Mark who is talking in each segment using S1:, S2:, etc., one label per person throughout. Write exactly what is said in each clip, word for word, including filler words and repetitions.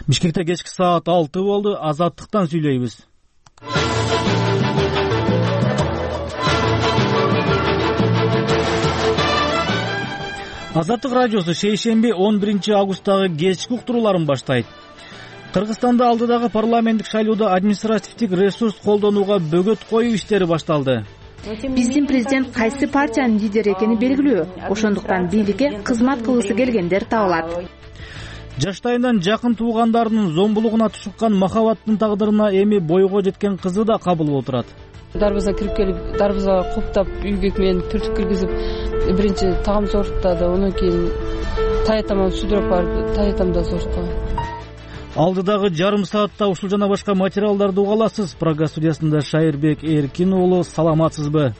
S1: Бишкекте кечки саат алты болду. Азаттыктан сүйлөйбүз. Азаттык радиосу шейшемби он биринчи августтагы кечки уктурууларын баштайт. Кыргызстанда алдыдагы парламенттик шайлоодо административдик ресурс колдонууга бөгөт коюу иштери башталды.
S2: Биздин президент кайсы партиянын лидери экени белгилүү. Ошондуктан бийликке кызмат кылгысы келгендер табылат.
S1: Жаштайынан жакын туугандарынын зомбулугуна тушуккан махабаттын тагдырына эми бойго жеткен кызы да кабыл болуп турат.
S3: Дарбаза кирип келип, дарбазага куптап, үйгө мени түртүп киргизип, биринчи тагам сорттады, андан кийин таятаман сүдүрөп барып, таятам да сорттаган.
S1: Алдыдагы жарым саатта ушул жана башка материалдарды уга аласыз. Программа студиясында Шайырбек Эркин уулу, саламатсызбы?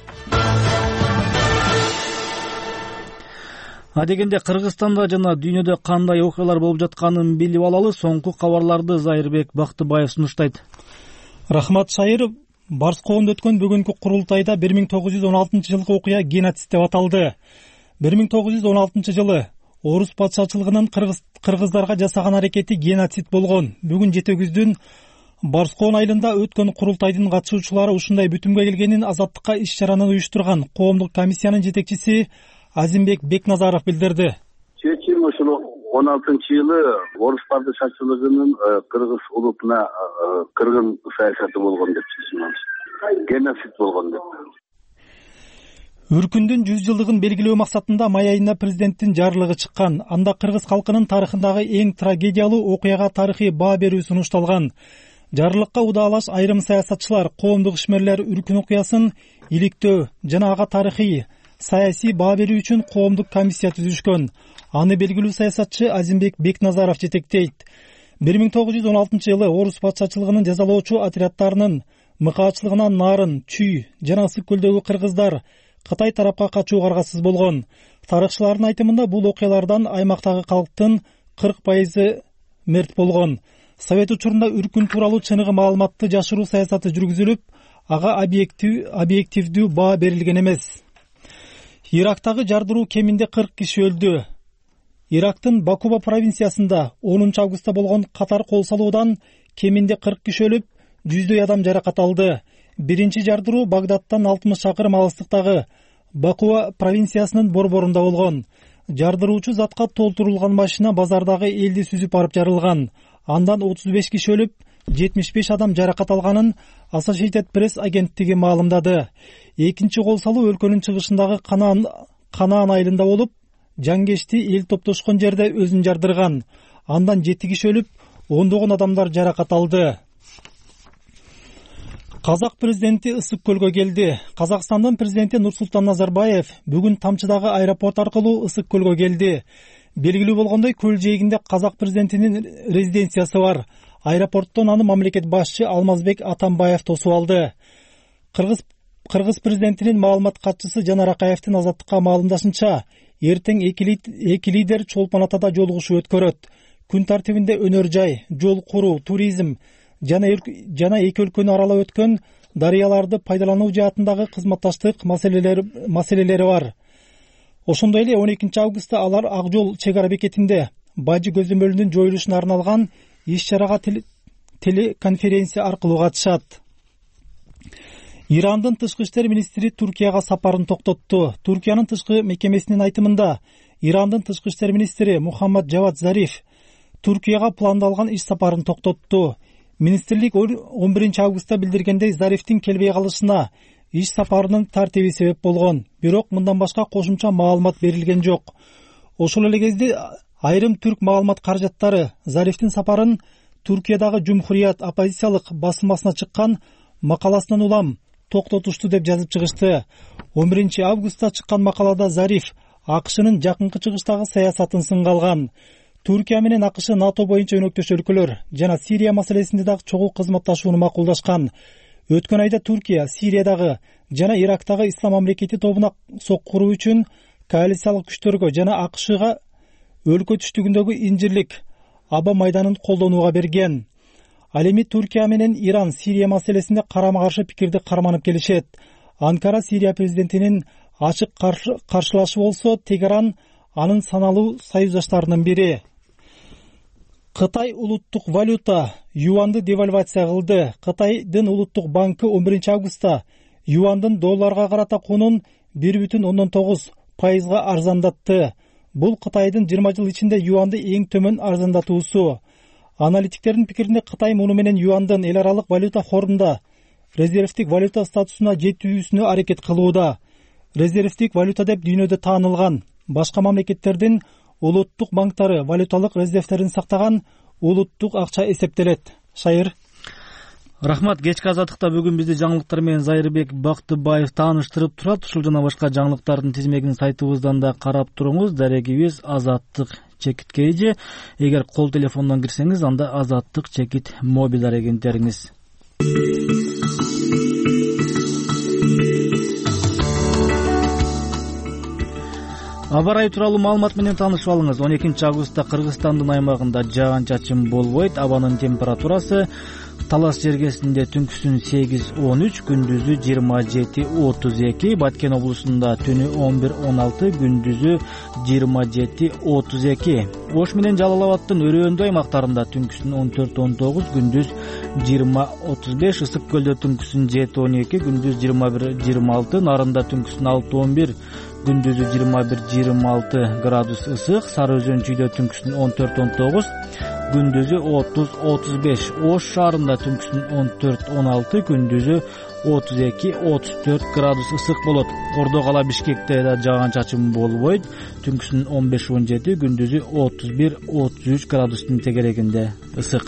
S1: Адегенде Кыргызстанда жана дүйнөдө кандай окуялар болуп жатканын билип алалы. Соңку кабарларды Зайырбек Бактыбаев сунуштайт.
S4: Рахмат, Шайыр. Барскоонда өткөн бүгүнкү курултайда бир миң тогуз жүз он алтынчы жылкы окуя геноцид деп аталды. бир миң тогуз жүз он алтынчы жылы Орус патшачылыгынын кыргыз кыргыздарга жасаган аракети геноцид болгон. Бүгүн жетегүздүн Барскоон айылында өткөн курултайдын катышуучулары ушундай бүтүмгө келгенин Азаттыкка иш-чараны уюштурган коомдук комиссиянын жетекчиси Азимбек Бекназаров билдирди.
S5: Чечим ушул он алтынчы жылы Орус падышачылыгынын кыргыз улутуна кыргын саясаты болгон деп чечим. Геноцид болгон деп.
S4: Үркүндүн жүз жылдыгын белгилөө максатында май айында президенттин жарлыгы чыккан. Анда кыргыз калкынын тарыхындагы эң трагедиялуу окуяга тарыхый баа берүү сунушталган. Жарлыкка удаалаш айрым саясатчылар коомдук ишмерлер Үркүн окуясын иликтөө жана ага тарыхый саясий баа берүү үчүн коомдук комиссия түзүшкөн. Аны белгилүү саясатчы Азимбек Бекназаров жетектейт. бир миң тогуз жүз он алтынчы жылы Орус патшачылыгынын жазалоочу отрядтарынын мыкаачылыгынан Нарын, Чүй жана Ысык көлдөгү кыргыздар Кытай тарапка качууга аргасыз болгон. Тарыхчылардын айтымында бул окуялардан аймактагы калктын кырк пайызы мерт болгон. Совет учурунда Үркүн тууралуу чыныгы маалыматты жашыруу саясаты жүргүзүлүп, ага объективдүү баа берилген эмес. Ирактагы жардыруу кеминде кырк киши өлдү. Ирактын Бакуба провинциясында онунчу августта болгон катар кол салуудан кеминде кырк киши өлүп, жүздөй адам жаракат алды. Биринчи жардыруу Багдадтан алтымыш чакырым алыстыктагы Бакуба провинциясынын борборунда болгон. Жардыруучу затка толтурулган машина базардагы элди сүзүп барып жарылган. Андан отуз беш киши өлүп, жетимиш беш адам жаракат алганын Associated Press агенттиги маалымдады. Экинчи кол салуу өлкөнүн чыгышындагы Канаан Канаан айылында болуп, жангечти эл топтошкон жерде өзүн жардырган. Андан жети киши өлүп, ондогон адамдар жаракат алды. Казак президенти Ысык көлгө келди. Казакстандын президенти Нурсултан Назарбаев бүгүн Тамчыдагы аэропорт аркылуу Ысык көлгө келди. Белгилүү болгондой, көл жээгинде казак президентинин резиденциясы бар. Аэропорттон аны мамлекет башчы Алмазбек Атамбаев тосуп алды. Кыргыз Кыргыз президентинин маалымат катчысы Жанар Акаевдин Азаттыкка маалымдашынча, эртең эки лидер Чолпон Атада жолугушуу өткөрөт. Күн тартибинде өнөр жай, жол куруу, туризм жана эки өлкөнү аралап өткөн дарыяларды пайдалануу жаатындагы кызматташтык маселелери маселелери бар. Ошондой эле он экинчи августта алар Ак жол чек ара бекетинде Бажы көзөмөлүнүн жоюлушуна арналган иш-чарага телеконференция аркылуу катышат. Ирандын тышкы иштер министри Туркияга сапарын токтотту. Туркиянын тышкы мекемесинин айтымында, Ирандын тышкы иштер министри Мухаммад Жавад Зариф Туркияга пландалган иш сапарын токтотту. Министрлик он биринчи августта билдиргендей, Зарифтин келбей калышына иш сапарынын тартиби себеп болгон. Бирок мындан башка кошумча маалымат берилген жок. Ошол эле кезде айрым түрк маалымат каражаттары Зарифтин сапарын Туркиядагы Жумхурият оппозициялык басылмасына чыккан макаласынан улам токтотушту деп жазып чыгышты. он биринчи августта чыккан макалада Зариф АКШнын жакынкы чыгыштагы саясатын сынга алган. Туркия менен АКШ НАТО боюнча өнөктөш өлкөлөр жана Сирия маселесинде дагы чогуу кызматташууну макулдашкан. Өткөн айда Туркия Сириядагы жана Ирактагы Ислам мамлекети тобуна сок куруу үчүн коалициялык күчтөргө жана АКШга өлкө түштүгүндөгү инжирлик Аба майданын колдонууга берген. Ал эми Туркия менен Иран Сирия маселесинде карама-каршы пикирди карманып келишет. Анкара Сирия президентинин ачык каршылашы болсо, Тегеран анын саналуу союздаштарынын бири. Кытай улуттук валюта юанды девальвация кылды. Кытайдын улуттук банкы он биринчи августта юандын долларга карата кунун бир бүтүн ондон тогуз пайызга арзандатты. Бул Кытайдын жыйырма жыл ичинде юанды эң төмөн арзандатуусу. Аналитиктердин пикиринде Кытай муну менен юандын эл аралык валюта хорунда резервдик валюта статусуна жетүүсүнө аракет кылууда. Резервдик валюта деп дүйнөдө таанылган. Башка мамлекеттердин улуттук банктары валюталык резервдерин сактаган улуттук акча эсептелет. Шайыр.
S1: Рахмат. Кечки азаттыкта бүгүн бизди жаңылыктар менен Зайырбек Бактыбаев тааныштырып турат. Ушул жана башка жаңылыктардын тизмегин сайтыбыздан да карап туруңуз. Дарегибиз Азаттык чекит кейжи. Эгер кол телефондон кирсеңиз, анда Азаттык чекит мобил дарегенттериңиз. Аба ырайы тууралуу маалымат менен таанышып алыңыз. он экинчи августта Кыргызстандын аймагында жаан-чачын болбойт. Абанын температурасы Талас жергесинде түнкүсүн сегиз он үч, күндүзү жыйырма жети отуз эки, Баткен облусунда түнү он бир он алты, күндүзү жыйырма жети отуз эки. Ош менен Жалал Абадтын өрөөндүү аймактарында түнкүсүн он төрт он тогуз, күндүз жыйырма отуз беш, Ысык көлдө түнкүсүн жети он эки, күндүз жыйырма бир жыйырма алты, Нарында түнкүсүн алты он бир, күндүзү жыйырма бир жыйырма алты градус ысык, Сары Өзөн чүйдө түнкүсүн он төрт он тогуз, күндүзү отуз отуз беш. Ош шаарында түнкүсүн он төрт он алты, күндүзү отуз эки отуз төрт градус ысык болот. Ордо кала Бишкекте да жаан-чачын болбойт. Түнкүсүн он беш он жети, күндүзү отуз бир отуз үч градустун тегерегинде ысык.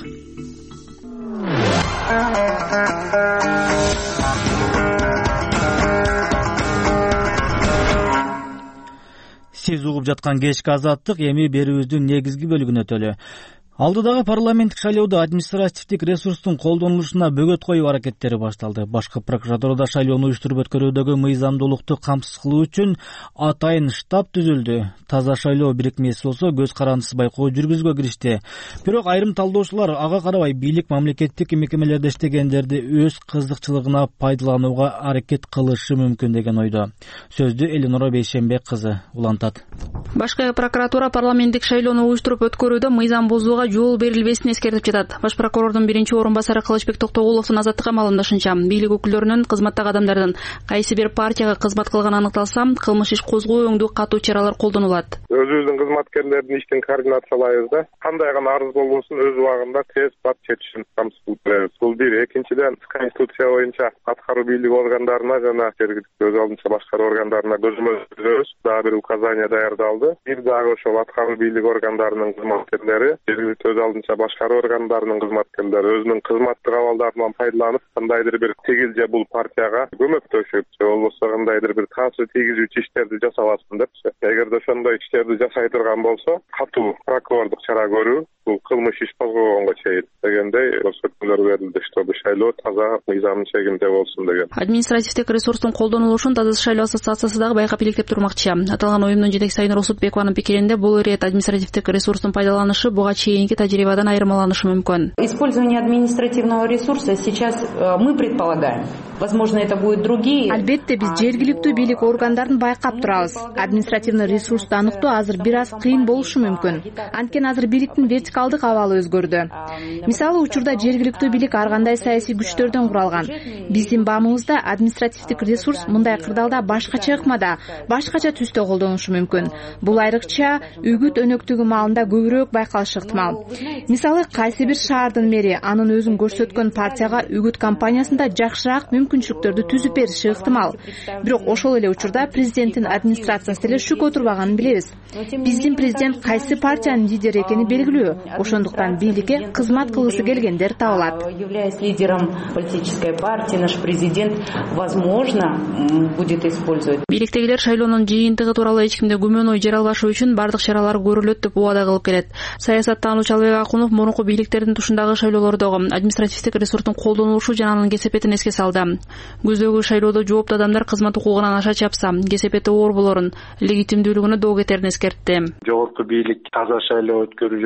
S1: Сиз угуп жаткан кечки азаттык эми берүүбүздүн негизги бөлүгүнө өтөлү. Алдыдагы парламенттик шайлоодо административдик ресурстун колдонулушуна бөгөт коюу аракеттери башталды. Башкы прокуратурада шайлоону уюштуруп өткөрүүдөгү мыйзамдуулукту камсыз кылуу үчүн атайын штаб түзүлдү. Таза шайлоо бирикмеси болсо көз карандысыз байкоо жүргүзүүгө киришти. Бирок айрым талдоочулар ага карабай бийлик мамлекеттик мекемелерде иштегендерди өз кызыкчылыгына пайдаланууга аракет кылышы мүмкүн деген ойдо. Сөздү Элинора Бейшембек кызы улантат.
S2: Башкы прокуратура парламенттик шайлоону уюштуруп өткөрүүдө мыйзам бузууга жол берилбесин эскертип жатат. Баш прокурордун биринчи орун басары Кылычбек Токтогуловдун Азаттыкка маалымдашынча, бийлик өкүлдөрүнүн кызматтагы адамдардын кайсы бир партияга кызмат кылганы аныкталса, кылмыш иш козгоо өңдүү катуу чаралар колдонулат.
S6: Өзүбүздүн кызматкерлердин иштин координациялайбыз. Кандай гана арыз болбосун өз убагында тез бат чечишин камсыз кылып беребиз. Бул бир. Экинчиден, конституция боюнча аткаруу бийлик органдарына жана жергиликтүү өз алдынча башкаруу органдарына көзөмөл түзөбүз. Дагы бир указание даярдалды. Бир дагы ошол аткаруу бийлик органдарынын кызматкерлери, жергиликтүү өз алдынча башкаруу органдарынын кызматкерлери өзүнүн кызматтык абалдарынан пайдаланып, кандайдыр бир тигил же бул партияга көмөктөшүп, же болбосо кандайдыр бир таасир тийгизүүчү иштерди жасабасын депчи. Эгерде ошондой иштерди жасай турган болсо, катуу прокурорлук чара көрүү, бул кылмыш иш козгогонго чейин дегендей көрсөтмөлөр берилди, чтобы шайлоо таза мыйзамдын чегинде болсун деген.
S2: Административдик ресурстун колдонулушун Таза шайлоо ассоциациясы дагы байкап иликтеп турмакчы. Аталган уюмдун жетекчиси Айнур Усутбекованын пикиринде, бул ирет административдик ресурстун пайдаланышы буга чейинки тажрыйбадан айырмаланышы мүмкүн.
S7: Использование административного ресурса сейчас мы предполагаем. Возможно, это будет другие.
S2: Албетте биз жергиликтүү бийлик органдарын байкап турабыз. Административный ресурсту аныктоо азыр бир аз кыйын болушу мүмкүн. Анткени азыр бийликтин вертикалдык абалы өзгөрдү. Мисалы, учурда жергиликтүү бийлик ар кандай саясий күчтөрдөн куралган. Биздин баамыбызда административдик ресурс мындай кырдаалда башкача ыкмада, башкача түстө колдонулушу мүмкүн. Бул айрыкча үгүт өнөктүгү маалында көбүрөөк байкалышы ыктымал. Мисалы, кайсы бир шаардын мэри анын өзүн көрсөткөн партияга үгүт кампаниясында жакшыраак мүмкүнчүлүктөрдү түзүп бериши ыктымал. Бирок ошол эле учурда президенттин администрациясы деле шүк отурбаганын билебиз. Биздин президент кайсы партиянын лидери экени белгилүү. Ошондуктан бийликке кызмат кылгысы келгендер табылат.
S7: Являясь лидером политической партии, наш президент, возможно, будет использовать.
S2: Бийликтегилер шайлоонун жыйынтыгы тууралуу эч кимде күмөн ой жаралбашы үчүн бардык чаралар көрүлөт деп убада кылып келет. Саясаттануучу Албек Акунов мурунку бийликтердин тушундагы шайлоолордогу административдик ресурстун колдонулушу жана анын кесепетин эске салды. Көздөгү шайлоодо жооптуу адамдар кызмат укугунан аша чапса, кесепети оор болорун, легитимдүүлүгүнө доо кетерин эскертти.
S8: Жогорку бийлик таза шайлоо өткөрүү жөнүндө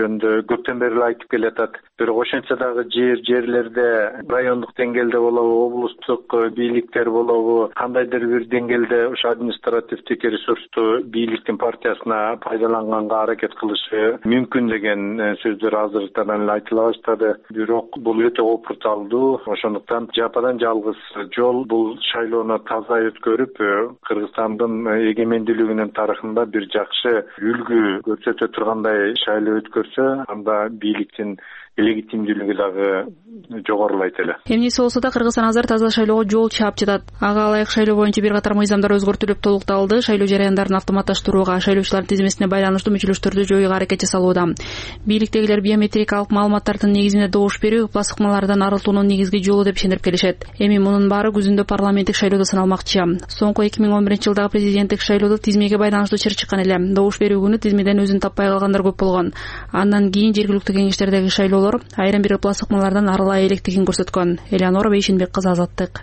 S8: көптөн бери айтып келатат. Бирок ошентсе дагы жер жерлерде райондук деңгээлде болобу, облустук бийликтер болобу, кандайдыр бир деңгээлде ошо административдик ресурсту бийликтин партиясына пайдаланганга аракет кылышы мүмкүн деген сөздөр азыртан эле айтыла баштады. Бирок бул өтө опурталдуу. Ошондуктан жападан жалгыз жол бул шайлоону таза өткөрүп, Кыргызстандын эгемендүүлүгүнүн тарыхында бир жакшы үлгү көрсөтө тургандай шайлоо өткөрсө, анда бийликтин легитимдүүлүгү дагы жогорулайт эле.
S9: Эмнеси болсо да Кыргызстан азыр таза шайлоого жол чаап жатат. Ага ылайык шайлоо боюнча бир катар мыйзамдар өзгөртүлүп толукталды. Шайлоо жараяндарын автоматташтырууга, шайлоочулардын тизмесине байланыштуу мүчөлөштөрдү жоюуга аракет жасалууда. Бийликтегилер биометрикалык маалыматтардын негизинде добуш берүү ыплас ыкмалардан арылтуунун негизги жолу деп ишенип келишет. Эми мунун баары күзүндө парламенттик шайлоодо сыналмакчы. Соңку эки миң он биринчи жылдагы президенттик шайлоодо тизмеге байланыштуу чыр чыккан эле. Добуш берүү күнү тизмеден өзүн таппай калгандар көп болгон. Андан кийин жергиликтүү кеңештердеги шайлоолор айрым бир ыплас ыкмалардан арылай электигин көрсөткөн. Элеонора Бейшенбек кызы, Азаттык.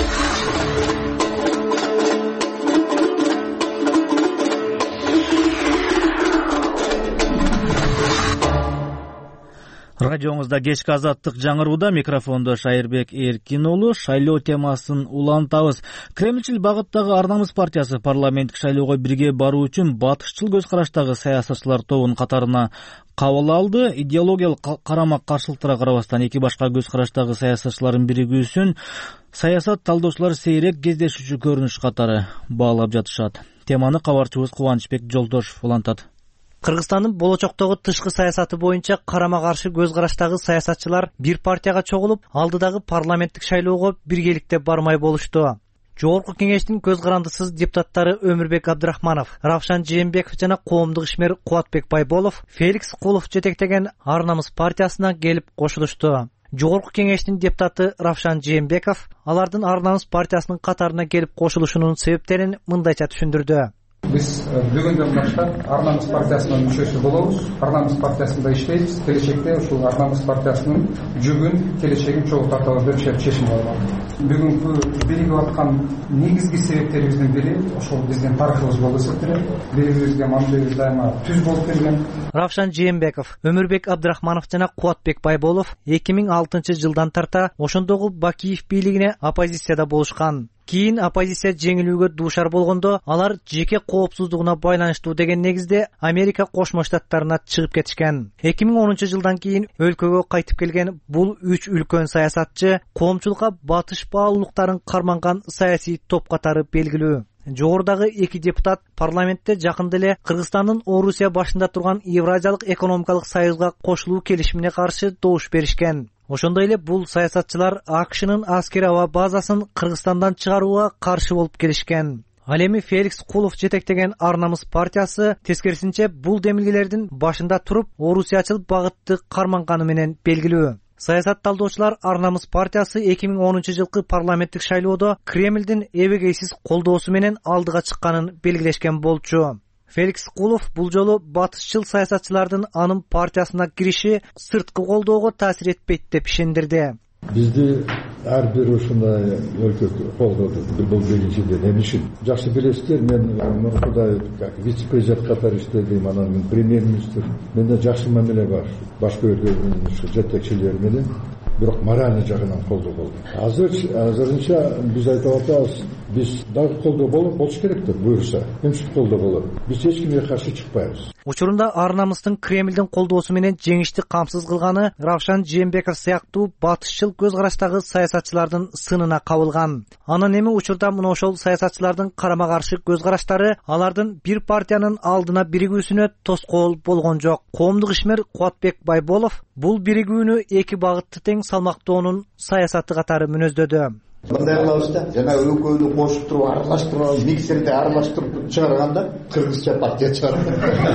S1: Радиоңузда кечки Азаттык жаңырууда, микрофондо Шайырбек Эркин уулу. Шайлоо темасын улантабыз. Кремльчил багыттагы Ар намыс партиясы парламенттик шайлоого бирге баруу үчүн батышчыл көз караштагы саясатчылар тобун катарына кабыл алды. Идеологиялык карама-каршылыктарга карабастан эки башка көз караштагы саясатчылардын биригүүсүн саясат талдоочулар сейрек кездешүүчү көрүнүш катары баалап жатышат. Теманы кабарчыбыз Кубанычбек Жолдошов улантат.
S10: Кыргызстандын болочоктогу тышкы саясаты боюнча карама-каршы көз караштагы саясатчылар бир партияга чогулуп, алдыдагы парламенттик шайлоого биргеликте бармай болушту. Жогорку кеңештин көз карандысыз депутаттары Өмүрбек Абдрахманов, Равшан Жээнбеков жана коомдук ишмер Кубатбек Байболов Феликс Кулов жетектеген Ар намыс партиясына келип кошулушту. Жогорку кеңештин депутаты Равшан Жээнбеков алардын Ар намыс партиясынын катарына келип кошулушунун себептерин мындайча түшүндүрдү.
S11: Биз бүгүндөн баштап Ар намыс партиясынын мүчөсү болобуз. Ар намыс партиясында иштейбиз. Келечекте ушул Ар намыс партиясынын жүгүн, келечегин чогуу тартабыз деп чечим алган. Бүгүнкү биригип аткан негизги себептерибиздин бири ошол биздин тарыхыбыз болуп эсептелет. Бирибизге мамилебиз дайыма түз болуп келген.
S10: Равшан Жээнбеков, Өмүрбек Абдрахманов жана Кубатбек Байболов эки миң алтынчы жылдан тарта ошондогу Бакиев бийлигине оппозицияда болушкан. Кийин оппозиция жеңилүүгө дуушар болгондо алар жеке коопсуздугуна байланыштуу деген негизде Америка Кошмо Штаттарына чыгып кетишкен. эки миң онунчу жылдан кийин өлкөгө кайтып келген бул үч үлкөн саясатчы коомчулукка батыш баалуулуктарын карманган саясий топ катары белгилүү. Жогорудагы эки депутат парламентте жакында эле Кыргызстандын Орусия башында турган Евразиялык экономикалык союзга кошулуу келишимине каршы добуш беришкен. Ошондой эле бул саясатчылар АКШнын аскер аба базасын Кыргызстандан чыгарууга каршы болуп келишкен. Ал эми Феликс Кулов жетектеген Ар намыс партиясы тескерисинче бул демилгелердин башында туруп орусиячыл багытты карманганы менен белгилүү. Саясат талдоочулар Ар намыс партиясы эки миң онунчу жылкы парламенттик шайлоодо Кремлдин эбегейсиз колдоосу менен алдыга чыкканын белгилешкен болчу. Феликс Кулов бул жолу батышчыл саясатчылардын анын партиясына кириши сырткы колдоого таасир этпейт деп ишендирди.
S12: Бизди ар бир ушундай өлкө колдоду. Бул биринчиден. Эмне үчүн? Жакшы билесиздер, мен мурункудай вице-президент катары иштедим, анан мен премьер-министр. Менде жакшы мамиле бар. Башка өлкөлөрдүн жетекчилери менен. Бирок моральный жагынан колдоо болду. Азыр азырынча биз айтып атабыз, биз дагы колдоо болуш керек деп буюрса, эмне колдоо болот. Биз эч кимге каршы чыкпайбыз.
S10: Учурунда Ар намыстын Кремлдин колдоосу менен жеңишти камсыз кылганы Равшан Жээнбеков сыяктуу батышчыл көз караштагы саясатчылардын сынына кабылган. Анан эми учурда мына ошол саясатчылардын карама-каршы көз караштары алардын бир партиянын алдына биригүүсүнө тоскоол болгон жок. Коомдук ишмер Кубатбек Байболов бул биригүүнү эки багытты тең салмактоонун саясаты катары мүнөздөдү.
S13: Мындай кылабыз да, жана экөөнү кошуп туруп, аралаштырып, миксерде аралаштырып чыгарганда кыргызча партия чыгат.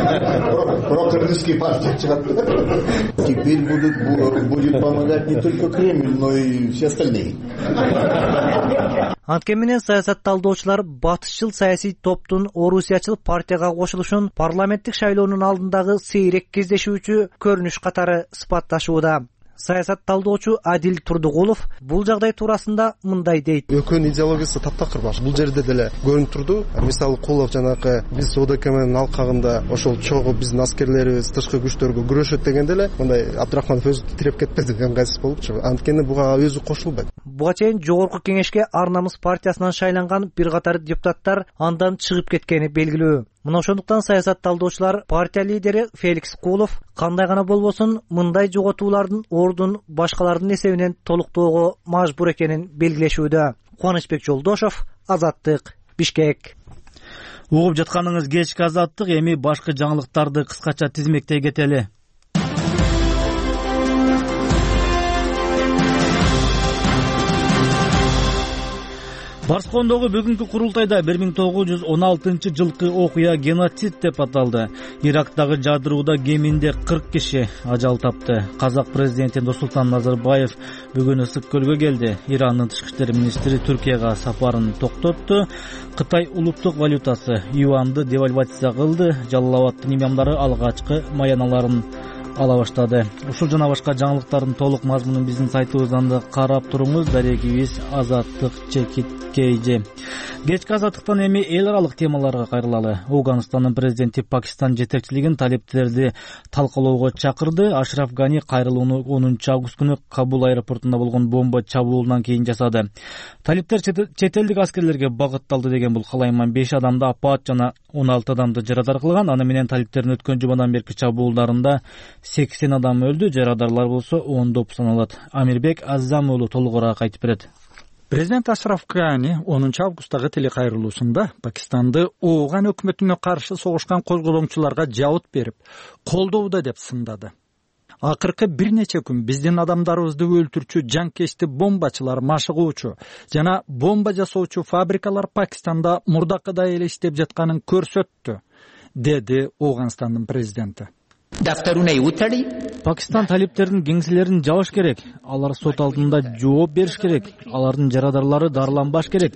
S13: Про кыргызский партия чыгат. Теперь будут будет помогать не только Кремль, но и все остальные.
S10: Анткени менен саясат талдоочулар батышчыл саясий топтун орусиячыл партияга кошулушун парламенттик шайлоонун алдындагы сейрек кездешүүчү көрүнүш катары сыпатташууда. саясат талдоочу Адил Турдугулов бул жагдай туурасында мындай дейт.
S14: Экөөнүн идеологиясы таптакыр баш. Бул жерде деле көрүнүп турду. Мисалы Кулов жанакы биз ОДК менен алкагында ошол чогуу биздин аскерлерибиз тышкы күчтөргө күрөшөт дегенде эле мындай Абдрахманов өзү тиреп кетпеди, ыңгайсыз болупчу. Анткени буга өзү кошулбайт.
S10: Буга чейин жогорку кеңешке Ар намыс партиясынан шайланган бир катар депутаттар андан чыгып кеткени белгилүү. Мына ошондуктан саясат талдоочулар партия лидери Феликс Кулов кандай гана болбосун мындай жоготуулардын ордун башкалардын эсебинен толуктоого мажбур экенин белгилешүүдө. Кубанычбек Жолдошов, Азаттык, Бишкек.
S1: Угуп жатканыңыз кечки Азаттык, эми башкы жаңылыктарды кыскача тизмектей кетели. Барскондогу бүгүнкү курултайда бир миң тогуз жүз он алтынчы жылкы окуя геноцид деп аталды. Ирактагы жадырууда кеминде кырк киши ажал тапты. Казак президенти Нурсултан Назарбаев бүгүн Ысык көлгө келди. Ирандын тышкы иштер министри Түркияга сапарын токтотту. Кытай улуттук валютасы юанды девальвация кылды. Жалал-Абадтын имамдары алгачкы маяналарын ала баштады. Ушул жана башка жаңылыктардын толук мазмунун биздин сайтыбыздан да карап туруңуз. Дарегибиз Азаттык Чекиткейжи. Кечки Азаттыктан эми эл аралык темаларга кайрылалы. Афганистандын президенти Пакистан жетекчилигин талиптерди талкалоого чакырды. Ашраф Гани кайрылууну онунчу август күнү Кабул аэропортунда болгон бомба чабуулунан кийин жасады. Талиптер чет элдик аскерлерге багытталды деген бул калайман беш адамды апат жана он алты адамды жарадар кылган. Аны менен талиптердин өткөн жумадан берки чабуулдарында сексен адам өлдү, жарадарлар болсо ондоп саналат. Амирбек Аззам уулу толугураак айтып берет.
S15: Президент Ашраф Гани онунчу августтагы телекайрылуусунда Пакистанды Ооган өкмөтүнө каршы согушкан козголоңчуларга жабыт берип, колдоуда деп сындады. Акыркы бир нече күн биздин адамдарыбызды өлтүрчү жанкечти бомбачылар, машыгуучу жана бомба жасоочу фабрикалар Пакистанда мурдакыдай эле иштеп жатканын көрсөттү, деди Афганистандын президенти.
S1: Пакистан талиптердин кеңселерин жабыш керек. Алар сот алдында жооп бериш керек. Алардын жарадарлары дарыланбаш керек.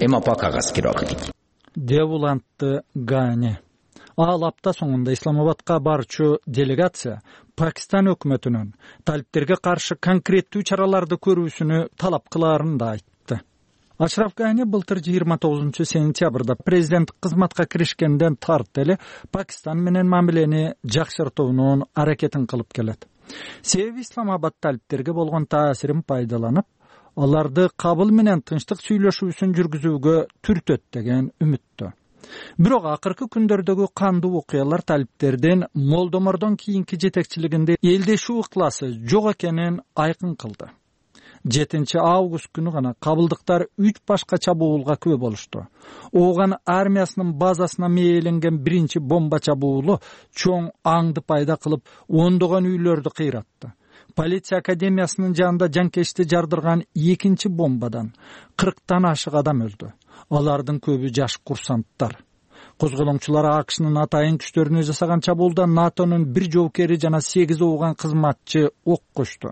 S15: деп улантты Гани. Ал апта соңунда Исламабадка барчу делегация Пакистан өкмөтүнүн талиптерге каршы конкреттүү чараларды көрүүсүнү талап кылаарын да айтты. Ашраф Гани былтыр жыйырма тогузунчу сентябрда президент кызматка киришкенден тарт эле Пакистан менен мамилени жакшыртуунун аракетин кылып келет. Себеби Исламабад талиптерге болгон таасирин пайдаланып, аларды Кабул менен тынчтык сүйлөшүүсүн жүргүзүүгө түртөт деген үмүттө. Бирок акыркы күндөрдөгү кандуу окуялар талиптердин Молдомордон кийинки жетекчилигинде элдешүү ыкласы жок экенин айкын кылды. жетинчи август күнү гана кабылдыктар үч башка чабуулга күбө болушту. Ооган армиясынын базасына мээленген биринчи бомба чабуулу чоң аңды пайда кылып, ондогон үйлөрдү кыйратты. Полиция академиясынын жанында жанкечти жардырган экинчи бомбадан кырктан ашык адам өлдү. Алардын көбү жаш курсанттар. Козголоңчулар АКШнын атайын күчтөрүнө жасаган чабуулда НАТОнун бир жоокери жана сегиз ооган кызматчы ок кошту.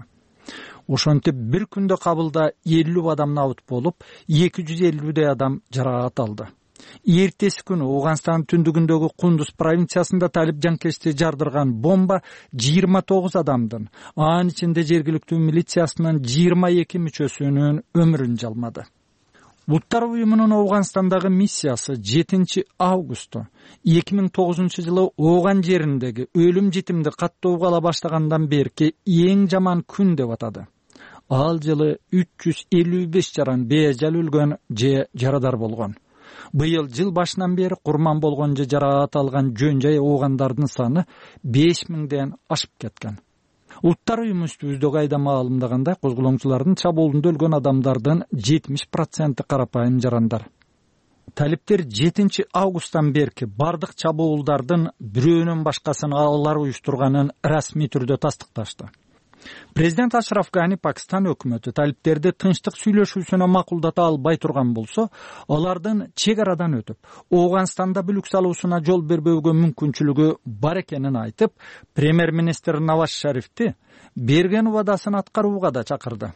S15: Ошентип бир күндө Кабылда элүү адам набыт болуп, эки жүз элүүдөй адам жаракат алды. Эртеси күнү Афганистандын түндүгүндөгү Кундуз провинциясында талип жанкечти жардырган бомба жыйырма тогуз адамдын, анын ичинде жергиликтүү милициясынын жыйырма эки мүчөсүнүн өмүрүн жалмады. Улуттар уюмунун Афганистандагы миссиясы жетинчи августта эки миң тогузунчу жылы Ооган жериндеги өлүм жетимди каттоого ала баштагандан берки эң жаман күн деп атады. Ал жылы үч жүз элүү беш жаран бейжал өлгөн же жарадар болгон. Быйыл жыл башынан бери курман болгон же жараат алган жөн жай оогандардын саны беш миңден ашып кеткен. Улуттар уюму үстүбүздөгү айда маалымдагандай, козголоңчулардын чабуулунда өлгөн адамдардын жетимиш проценти карапайым жарандар. Талиптер жетинчи августтан берки бардык чабуулдардын бирөөнөн башкасын алар уюштурганын расмий түрдө тастыкташты. Президент Ашраф Гани Пакистан өкмөтү талиптерди тынчтык сүйлөшүүсүнө макулдата албай турган болсо, алардын чек арадан өтүп, Афганистанда бүлүк салуусуна жол бербөөгө мүмкүнчүлүгү бар экенин айтып, премьер-министр Наваз Шарифти берген убадасын аткарууга да чакырды.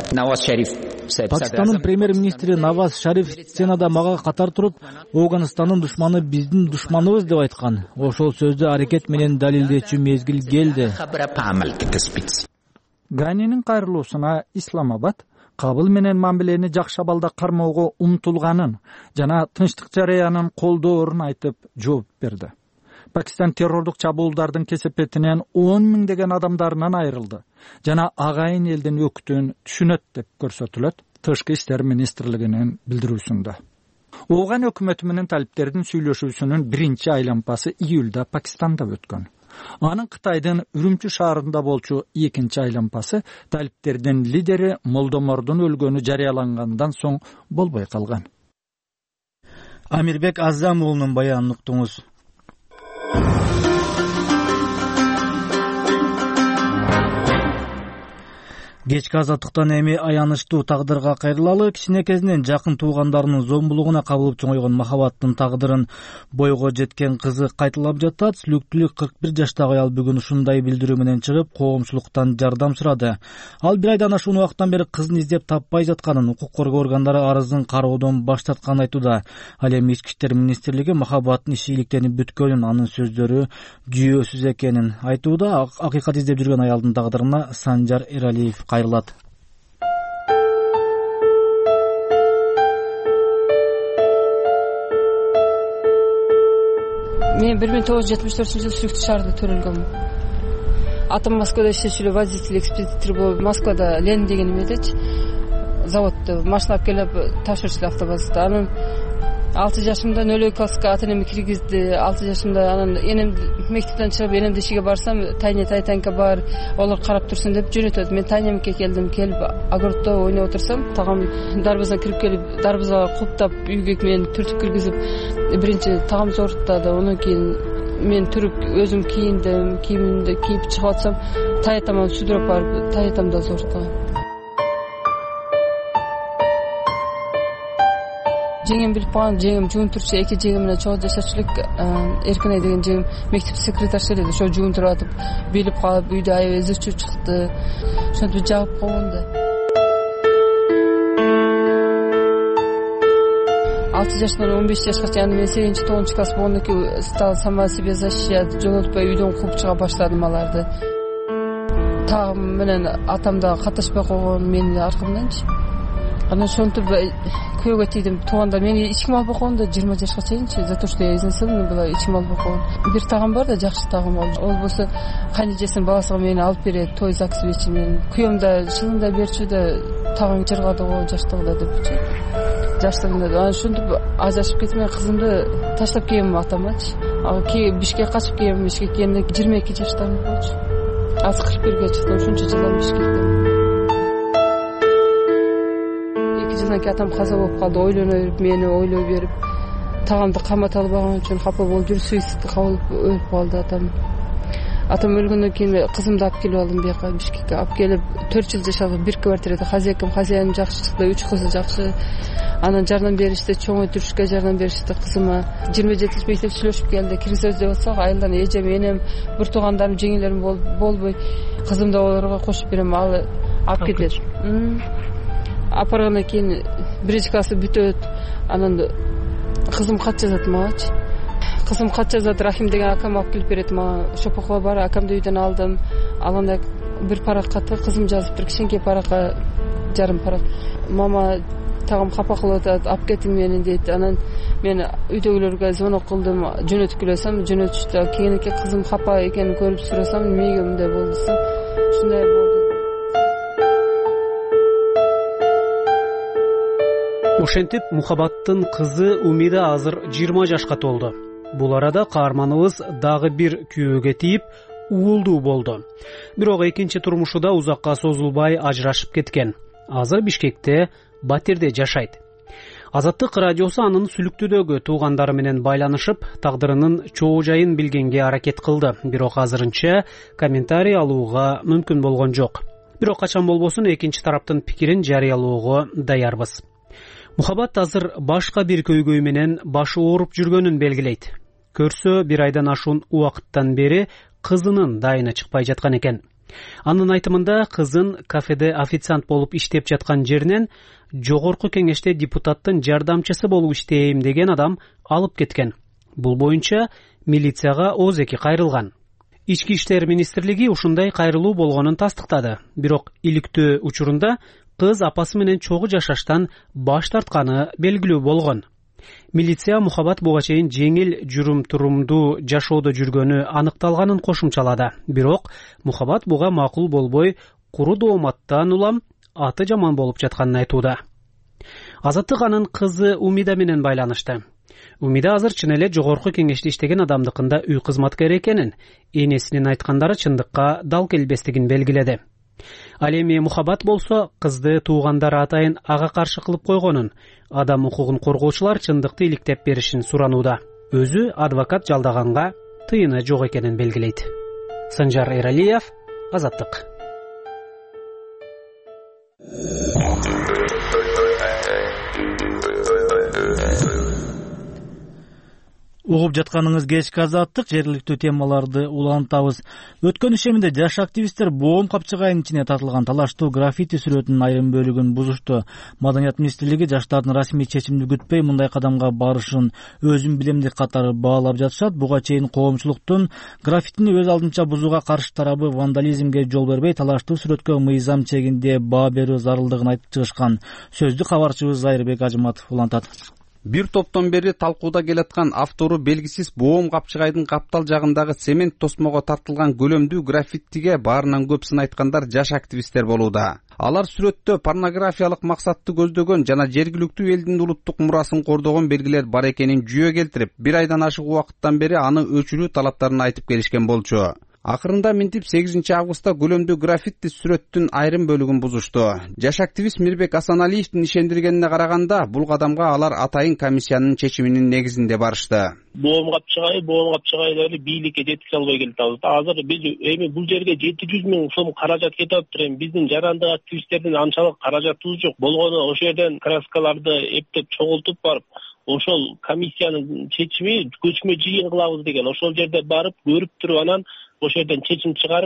S1: Пакистандын премьер-министри Наваз Шариф сценада мага катар туруп, Афганистандын душманы биздин душманыбыз деп айткан. Ошол сөздү аракет менен далилдечү мезгил келди.
S15: Ганинин кайрылуусуна Исламабад кабыл менен мамилени жакшы абалда кармоого умтулганын жана тынчтык жараянын колдоорун айтып жооп берди. Пакистан террорлук чабуулдардын кесепетинен он миңдеген адамдарынан айрылды жана агайын элдин өкүтүн түшүнөт деп көрсөтүлөт Тышкы иштер министрлигинин билдирүүсүндө. Ооган өкмөтү менен талиптердин сүйлөшүүсүнүн биринчи айлампасы июлда Пакистанда өткөн. Анын Кытайдын Үрүмчү шаарында болчу экинчи айлампасы талиптердин лидери Молдомордун өлгөнү жарыялангандан соң болбой калган.
S1: Амирбек Азам уулунун баянын уктуңуз. Кечки азаттыктан эми аянычтуу тагдырга кайрылалы, кичинекезинен жакын туугандарынын зомбулугуна кабылып чоңойгон махабаттын тагдырын бойго жеткен кызы кайталап жатат. Сүлүктүүлүк кырк бир жаштагы аял бүгүн ушундай билдирүү менен чыгып, коомчулуктан жардам сурады. Ал бир айдан ашуун убакыттан бери кызын издеп таппай жатканын, укук коргоо органдары арызын кароодон баш тартканын айтууда. Ал эми Ички иштер министрлиги махабаттын иши иликтенип бүткөнүн, анын сөздөрү жүйөсүз экенин айтууда. Акыйкат издеп жүргөн аялдын тагдырына Санжар Эралиев кайрылат.
S3: Мен бир миң тогуз жүз жетимиш төртүнчү жылы Сүлүктүү шаарда төрөлгөмүн. Атам Москвада иштечү эле, водитель экспедитор болуп, Москвада Ленин деген эмедечи заводдо машина алып келип ташуучу автобазда. Анан алты жашымда нөл экинчи класска ата энем киргизди. алты жашымда анан энем мектептен чыгып, энемди ишиге барсам, тайне тайтанка бар, олар карап турсун деп жөнөтөт. Мен тайнемке келдим, келип огороддо ойноп отурсам, тагам дарбаздан кирип келип, дарбазага куптап, үйгө мен түртүп киргизип, биринчи тагам зооруктады. Андан кийин мен түрүп өзүм кийиндим, кийимимди кийип чыгып атсам, таятаман сүдүрөп барып, таятамда зооруктаган. Жеңем билип калган, жеңем жуунтурчу, эки жеңем менен чогуу жашачу элек. Эркинай деген жеңем мектеп секретарчы эле, ошо жуунтуруп атып, билип калып, үйдө аябай ызы чуу чыкты. Ошентип жагып койгон да. алты жаштан он беш жашка чейин мен сегизинчи тогузунчу класс болгондон кийин стал сама себе защищать, жолотпой үйдөн кууп чыга баштадым аларды. Тагым менен атам да катнашпай койгон менин аркамданчы. Анан ошентип күйөөгө тийдим. Туугандар мени эч ким албай койгон да жыйырма жашка чейинчи, за то что я изнасилована была, эч ким албай койгон. Бир тагам бар да, жакшы тагам ал. Ол болсо кайнежесинин баласыга мени алып берет, той загс вечеринен. Күйөөм да чынында берчү да, тагың жыргады го жаштыгында депчи. Жаштыгында. Анан ошентип ажырашып кетип, мен кызымды таштап келгем атамачы. Ал Бишкекке качып келгем, Бишкекке келгенде жыйырма эки жаштарым болчу. Азыр кырк бирге чыктым, ушунча жылдан Бишкекте. Жылдан кийин атам каза болуп калды, ойлоно берип, мени ойлой берип, тагамды камата албаган үчүн капа болуп жүрүп, суицидти кабыл алып өлүп калды атам. Атам өлгөндөн кийин кызымды алып келип алдым бияка Бишкекке. Алып келип төрт жыл жашадык, бир квартирада хозяйкам, хозяиным жакшы чыкты, үч кызы жакшы. Анан жардам беришти, чоңойтурушка жардам беришти кызыма. жыйырма жетинчи мектепчилешип келди, киргизебиз деп атсак, айылдан эжем, энем, бир туугандарым, жеңелерим болбой, кызымды олорго кошуп берем, ал алып кетет. Апаргандан кийин биринчи классы бүтөт. Анан кызым кат жазат магачы. Кызым кат жазат, Рахим деген акам алып келип берет мага. Шопокова бар, акамды үйдөн алдым. Алганда бир парак катты, кызым жазыптыр, кичинекей паракка жарым парак. Мама тагам капа кылып атат, алып кетиң мени дейт. Анан мен үйдөгүлөргө звонок кылдым, жөнөтүп келсем, жөнөтүштү. Кийинки кызым капа экенин көрүп сурасам, мейгимде болду. Ушундай болду.
S16: Ошентип мухабаттын кызы Умида азыр жыйырма жашка толду. Бул арада каарманыбыз дагы бир күйөөгө тийип, уулдуу болду. Бирок экинчи турмушу да узакка созулбай ажырашып кеткен. Азыр Бишкекте батирде жашайт. Азаттык радиосу анын Сүлүктүүдөгү туугандары менен байланышып, тагдырынын чоо жайын билгенге аракет кылды. Бирок азырынча комментарий алууга мүмкүн болгон жок. Бирок качан болбосун экинчи тараптын пикирин жарыялоого даярбыз. Мухаббат азыр башка бир көйгөй менен башы ооруп жүргөнүн белгилейт. Көрсө бир айдан ашуун убакыттан бери кызынын дайыны чыкпай жаткан экен. Анын айтымында кызын кафеде официант болуп иштеп жаткан жеринен жогорку кеңеште депутаттын жардамчысы болуп иштейм деген адам алып кеткен. Бул боюнча милицияга озеки кайрылган. Ички иштер министрлиги ушундай кайрылуу болгонун тастыктады. Бирок иликтөө учурунда кыз апасы менен чогуу жашаштан баш тартканы белгилүү болгон. Милиция Мухабат буга чейин жеңил жүрүм-турумдуу жашоодо жүргөнү аныкталганын кошумчалады. Бирок Мухабат буга макул болбой, куру дооматтан улам аты жаман болуп жатканын айтууда. Азаттык анын кызы Умида менен байланышты. Умида азыр чын эле жогорку кеңеште иштеген адамдыкында үй кызматкери экенин, энесинин айткандары чындыкка дал келбестигин белгиледи. Ал эми Мухабат болсо кызды туугандары атайын ага каршы кылып койгонун, адам укугун коргоочулар чындыкты иликтеп беришин суранууда. Өзү адвокат жалдаганга тыйыны жок экенин белгилейт. Санжар Эралиев, Азаттык.
S1: Угуп жатканыңыз кечки Азаттык, жергиликтүү темаларды улантабыз. Өткөн ишеминде жаш активисттер боом капчыгайынын ичине тартылган талаштуу граффити сүрөтүнүн айрым бөлүгүн бузушту. Маданият министрлиги жаштардын расмий чечимди күтпөй мындай кадамга барышын өзүм билемдик катары баалап жатышат. Буга чейин коомчулуктун граффитини өз алдынча бузууга каршы тарабы вандализмге жол бербей, талаштуу сүрөткө мыйзам чегинде баа берүү зарылдыгын айтып чыгышкан. Сөздү кабарчыбыз Зайырбек Ажыматов улантат.
S17: Бир топтон бери талкууда келаткан автору белгисиз боом капчыгайдын каптал жагындагы цемент тосмого тартылган көлөмдүү граффитиге баарынан көп сын айткандар жаш активисттер болууда. Алар сүрөттө порнографиялык максатты көздөгөн жана жергиликтүү элдин улуттук мурасын кордогон белгилер бар экенин жүйө келтирип, бир айдан ашык убакыттан бери аны өчүрүү талаптарын айтып келишкен болчу. Акырында минтип сегизинчи августта көлөмдүү граффити сүрөттүн айрым бөлүгүн бузушту. Жаш активист Мирбек Асаналиевдин ишендиргенине караганда, бул кадамга алар атайын комиссиянын чечиминин негизинде барышты.
S18: Боом капчыгай, боом капчыгайлары бийликке жеткизе албай келатабыз. Азыр биз эми бул жерге жети жүз миң сом каражат кетип атыптыр. Эми биздин жарандык активисттердин анчалык каражатыбыз жок. Болгону ошол жерден краскаларды эптеп чогултуп барып, ошол комиссиянын чечими көчмө жыйын кылабыз деген. Ошол жерде барып көрүп туруп, анан ошол жерден чечим чыгарып,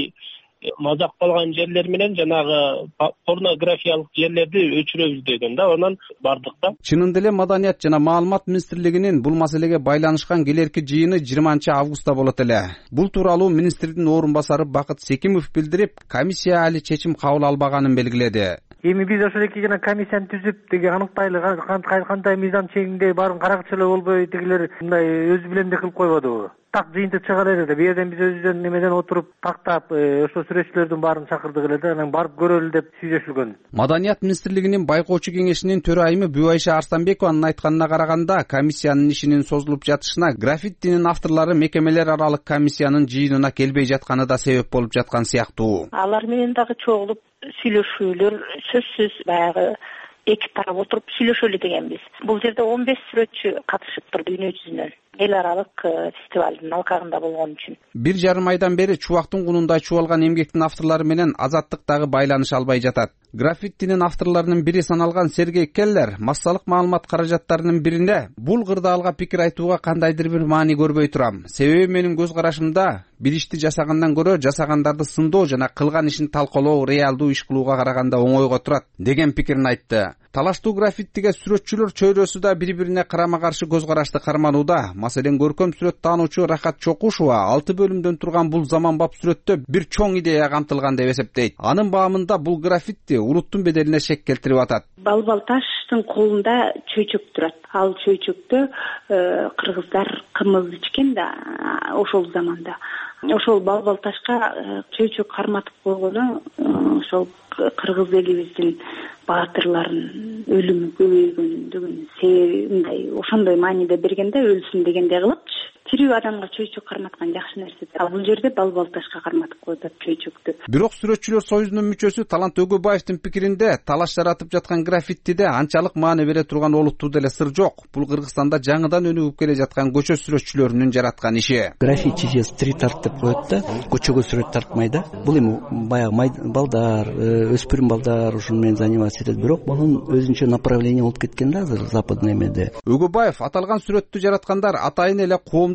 S18: мазак калган жерлер менен жанагы порнографиялык жерлерди өчүрөбүз деген да, анан бардык да.
S17: Чынында эле Маданият жана маалымат министрлигинин бул маселеге байланышкан келерки жыйыны жыйырманчы августта болот эле. Бул тууралуу министрдин орун басары Бакыт Секимов билдирип, комиссия али чечим кабыл албаганын белгиледи.
S19: Эми биз ошол эки жана комиссияны түзүп, деге аныктайлы кандай мыйзам чегинде барып эле болбой, тигилер мындай өз билемдик кылып койбодубу? Так жыйынтык чыгар эле да, бу жерден биз өзүбүздөн немеден отуруп тактап, ошо сүрөтчүлөрдүн баарын чакырдык эле да, анан барып көрөлү деп сүйлөшүлгөн.
S17: Маданият министрлигинин байкоочу кеңешинин төрайымы Бүайша Арстанбекованын айтканына караганда, комиссиянын ишинин созулуп жатышына граффитинин авторлору мекемелер аралык комиссиянын жыйынына келбей жатканы да себеп болуп жаткан сыяктуу.
S20: Алар менен дагы чогулуп сүйлөшүүлөр сөзсүз баягы эки тарап отуруп сүйлөшөлү дегенбиз. Бул жерде он беш сүрөтчү катышыптыр дүйнө жүзүнөн. Эл аралык фестивалдын алкагында болгон үчүн.
S17: Бир жарым айдан бери чубактын кунундай чубалган эмгектин авторлору менен Азаттык дагы байланыша албай жатат. Граффитинин авторлорунун бири саналган Сергей Келлер массалык маалымат каражаттарынын биринде бул кырдаалга пикир айтууга кандайдыр бир маани көрбөй турам. Себеби менин көз карашымда бир ишти жасагандан көрө жасагандарды сындоо жана кылган ишин талкалоо реалдуу иш кылууга караганда оңойго турат деген пикирин айтты. Талаштуу граффитиге сүрөтчүлөр чөйрөсү да бири-бирине карама каршы көз карашты карманууда. Маселен, көркөм сүрөт таануучу Рахат Чокушова алты бөлүмдөн турган бул заманбап сүрөттө бир чоң идея камтылган деп эсептейт. Анын баамында бул граффити улуттун беделине шек келтирип атат.
S20: Балбалташтын колунда чөйчөк турат. Ал чөйчөктө кыргыздар кымыз ичкен да ошол заманда. Ошол балбалташка чөйчөк карматып койгону ошол кыргыз элибиздин баатырларын өлүмү көбөйгөндүгүн себеби мындай ошондой мааниде берген да, өлсүн дегендей кылыпчы. Тирүү адамга чөйчөк карматкан жакшы нерсе. Ал бул жерде балбалташка карматып коюп чөйчөктү.
S17: Бирок сүрөтчүлөр союзунун мүчөсү Талант Өгөбаевдин пикиринде талаш жаратып жаткан граффитиде анчалык маани бере турган олуттуу деле сыр жок. Бул Кыргызстанда жаңыдан өнүгүп келе жаткан көчө сүрөтчүлөрүнүн жараткан иши.
S21: Граффити стрит арт деп коет да, көчөгө сүрөт тартмай да. Бул эми баягы балдар, өспүрүм балдар ушун менен заниматься этет, бирок мунун өзүнчө направление болуп кеткен да азыр западный эмеде.
S17: Өгөбаев аталган сүрөттү жараткандар атайын эле коом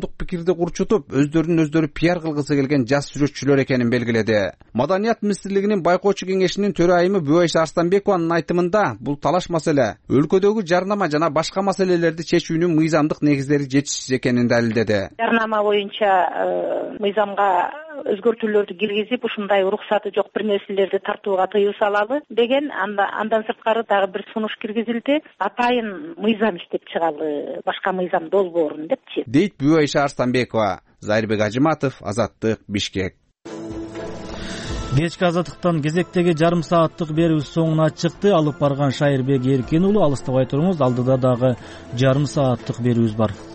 S17: коомдук пикирди курчутуп өздөрүн өздөрү пиар кылгысы келген жас сүрөтчүлөр экенин белгиледи. Маданият министрлигинин байкоочу кеңешинин төрайымы Бүбайша Арстанбекованын айтымында бул талаш маселе өлкөдөгү жарнама жана башка маселелерди чечүүнүн мыйзамдык негиздери жетишсиз экенин далилдеди.
S5: Жарнама боюнча мыйзамга өзгөртүүлөрдү киргизип, ушундай уруксаты жок бир нерселерди тартууга тыюу салалы деген, андан сырткары дагы бир сунуш киргизилди. Атайын мыйзам иштеп чыгалы, башка мыйзам долбоорун депчи.
S17: Дейт Бүбайша Арстанбекова. Зайырбек Ажыматов, Азаттык, Бишкек.
S1: Кечки азаттыктан кезектеги жарым сааттык берүүбүз соңуна чыкты. Алып барган Шайырбек Эркен уулу, алыстабай туруңуз, алдыда дагы жарым сааттык берүүбүз бар.